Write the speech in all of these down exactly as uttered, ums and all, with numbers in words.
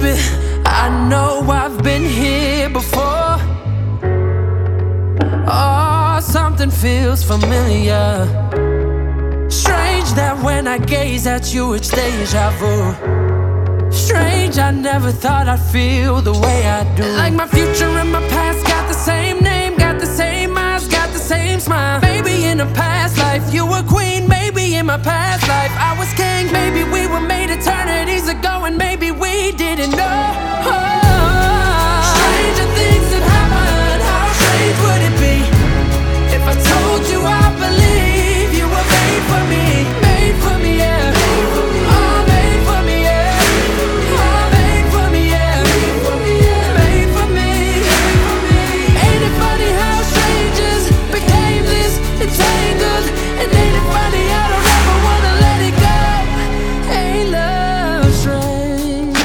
Baby, I know I've been here before. Oh, something feels familiar. Strange that when I gaze at you it's deja vu. Strange, I never thought I'd feel the way I do. Like my future and my past got the same name, got the same eyes, got the same smile. Maybe in a past life you were queen, maybe in my past life I was king. Maybe we were made eternities ago and maybe we didn't know. Stranger things have happened, how strange would it be if I told you I believe you were made for me? Made for me, yeah. Oh, made for me, yeah. Oh, made for me, yeah. Made for me. Ain't it funny how strangers became this entangled? And ain't it funny I don't ever wanna let it go? Ain't love strange?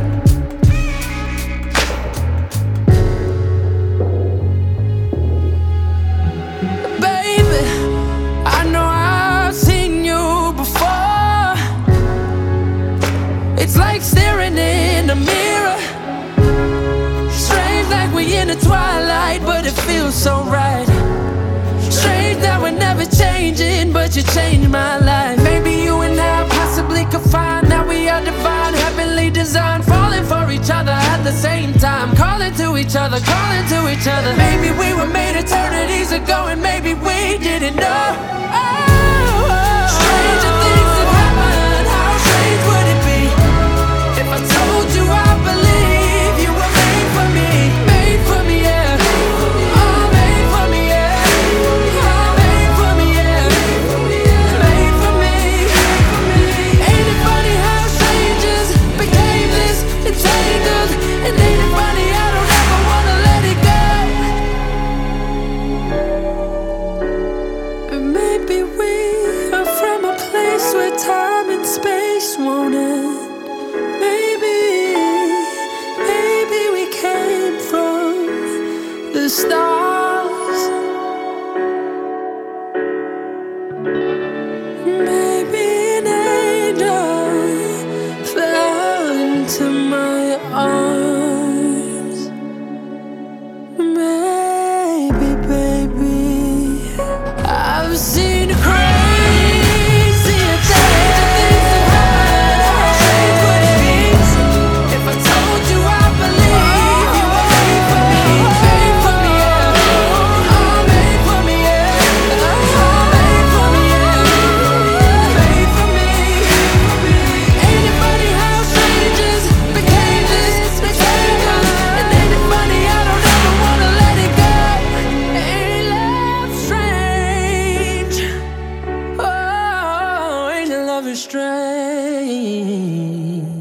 Baby, I know I've seen you before. It's like staring in a mirror. Strange like we in the twilight, but it feels so right. Strange that we're never changing, but you changed my life. Maybe you and I possibly could find that we are divine, heavenly designed, falling for each other at the same time, calling to each other, calling to each other. Maybe we were made eternities ago and maybe we didn't know. Oh, stranger things have happened, how strange would it be if I told you I believe you were made for me? Made for me, yeah. Oh, made for me, yeah. Oh, made for me, yeah. Made for me. Ain't it funny how strangers became this entangled? And ain't it funny I don't ever wanna let it go? Maybe we are from a place where time and space won't end. Maybe, maybe we came from the stars. Maybe an angel fell into my arms. Maybe, baby, I've seen crazier things. How strange would it be if I told you I believe you were made for me? Made for me, yeah. Oh, made for me, yeah. Oh, made for me, yeah. Made for me. Ain't it funny how strangers became this entangled? And ain't it funny I don't ever wanna let it go? Ain't love strange? Oh, ain't love strange?